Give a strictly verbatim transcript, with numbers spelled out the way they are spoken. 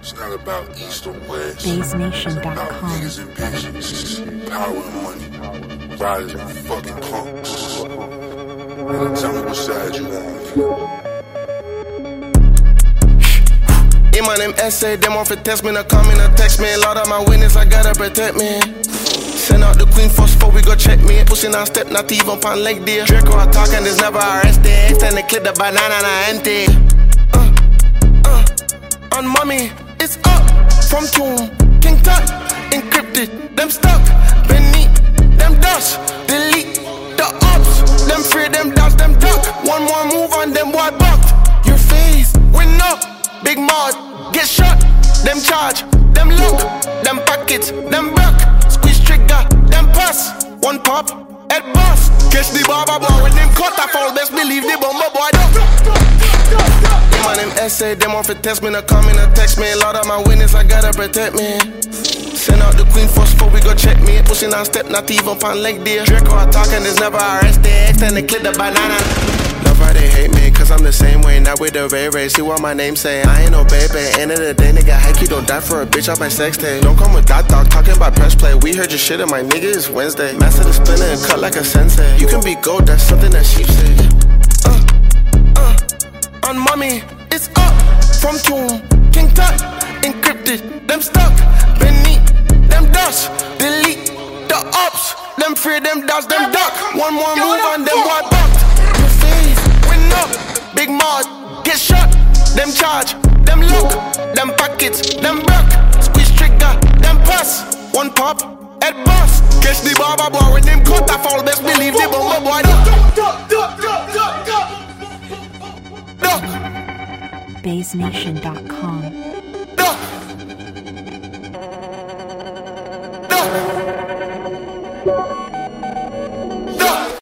It's not about east or west. Bays Nation dot About com. niggas and bitches, power and money, riders and fucking punks. Now tell me what side you on. In my name essay, them off a test me, not coming to text me. Lord of my witness, I gotta protect me. Send out the queen first before we go check me. Pussy non step, not even pan leg dear. Draco I talk and there's never arrested. Extend the clip, the banana na empty. Uh, uh, on mommy, it's up. From tomb, King Tut, encrypted. Them stuck, beneath, them dust. Delete the ops, them free, them dust, them duck. One more move on them boy bucked. Your face, win up, big mod, get shot. Them charge, them look, them packets, them buck. Squeeze trigger, them pass. One pop, head boss. Catch the barber boy when them cut off all. Best believe the bomber boy duck. My name essay, them off a test me, not coming to text me. Lord of my witness, I gotta protect me. Send out the queen first before we go check me. Pussy non step, not even pan leg dear. Draco I talk and there's never arrested. Extend the clip, the banana. Love how they hate me, cause I'm the same way. Not with the Ray Ray, see what my name say. I ain't no baby, end of the day, nigga. Heck, you don't die for a bitch off my sex tape. Don't come with that dog, talking about press play. We heard your shit and my nigga is Wednesday. Master the spinner and cut like a sensei. You can be gold, that's something that sheep say. Uh, uh, on mommy, it's up. From tomb, King Tut, encrypted. Them stuck, beneath, them dust. Delete the ops, them free, them dust, them duck. One more move on them boy bucked. Your face, win up, big mod, get shot. Them charge, them look, them packets, them buck. Squeeze trigger, them pass. One pop, head boss. Catch the barber boy when them cut off all. Best believe the bomber boy duck. Duck, duck, duck, duck, duck, duck. Bays Nation dot com.